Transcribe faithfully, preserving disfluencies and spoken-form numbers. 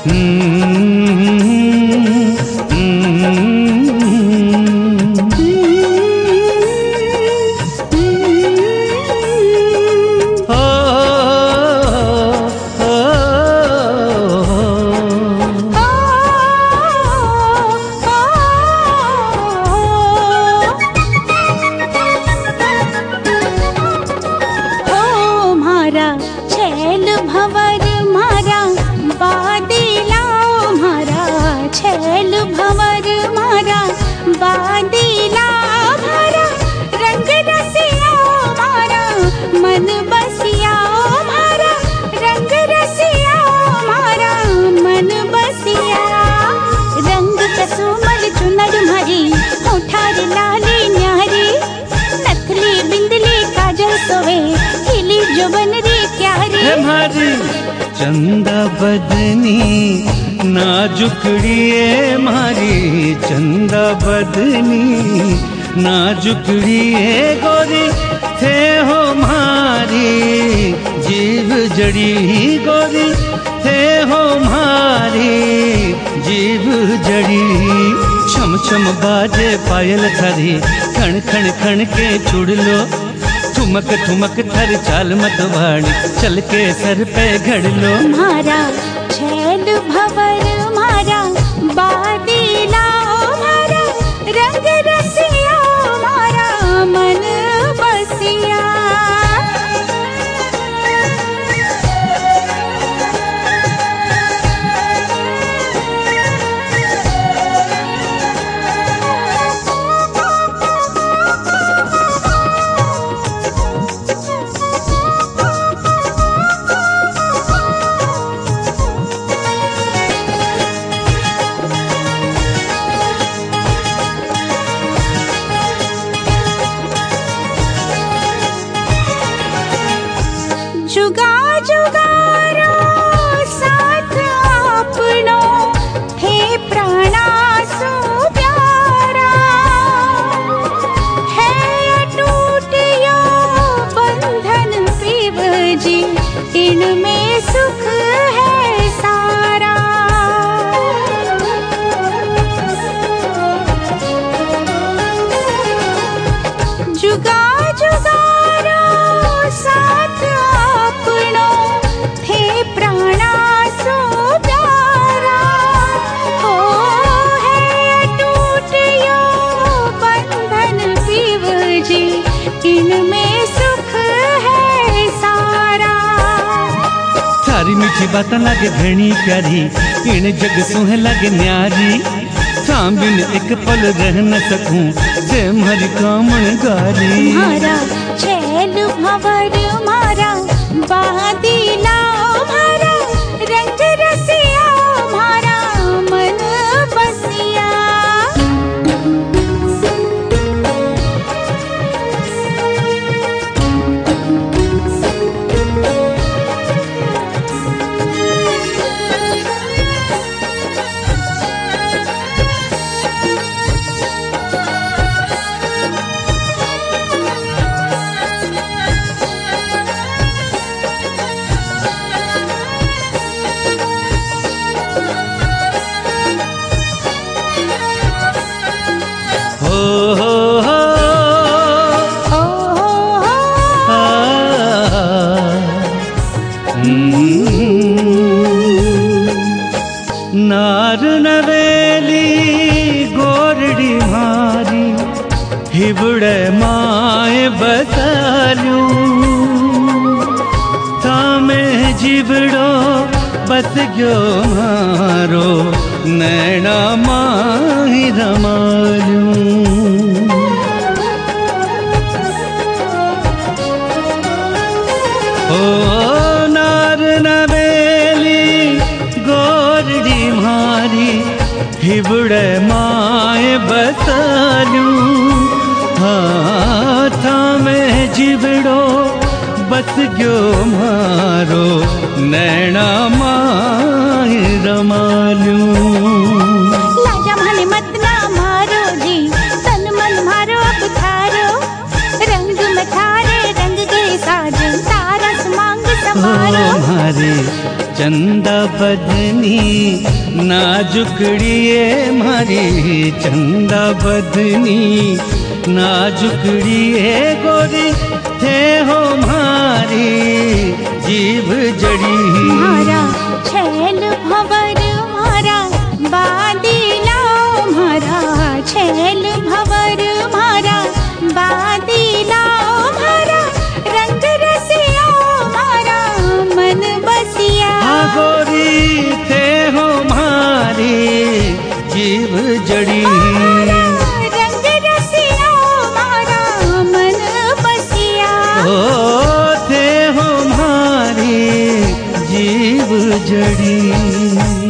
चंदा बदनी नाजुकड़िए मारी, चंदा बदनी नाजुकड़िए गोरी थे हो मारी, जीव जड़ी गोरी थे हो मारी, जीव जड़ी। छम छम बाजे पायल थारी, खण खण खण के छुड़ लो, ठुमक ठुमक थर चाल मतवाड़ी, चल के सर पे घड़ लो। मारा छैल भंवर मारा, बादीला मारा, रंग रसिया मारा, मन बसिया। जुगा जुगारो साथ आपनो, हे प्राणा सो प्यारा, है अटूट यो बंधन पिब जी, इनमें सुख है सारा। जुगा जुगारो साथ आपनो, थे प्राणा सो प्यारा, हो है अटूट यो बंधन पिब जी, इनमें सुख है सारा। थारी मीठी बात लगे घनी प्यारी, इन जग सुह लगे न्यारी, थाम बिन एक पल रह न सकूं, जे मरी कामन गारी। मारा छैल भंवर मारा, बादीला मारा, रंग रसिया मारा, मन बसिया। नार नवेली गोरड़ी मारी, हिबड़े माए बसालू, थामे जिबड़ो बस गयो मारो, नैना माही रमालू। ओ नार नवेली गोरड़ी मारी, हिबड़े माए बसालू, हाथ में जिबड़ो बस गयो मारो, नैना माही रमालू। लाजा माने मत ना मारो जी, तन मन मारो अब थारो, रंग में थारे रंग गए साजन, तारा मांग समारो। मारे चंदा बदनी नाजुकड़िए मारी चंदा बदनी नाजुकड़िए गोरी थे हो मारी जीव जड़ी। मारा छैल भंवर मारा बादीला मारा छैल भंवर मारा बादीला मारा रंग रसिया मारा मन बसिया। गोरी थे हो मारी जीव जड़ी। रंग रसिया मारा मन बसिया। ओ थे हो मारी जीव जड़ी।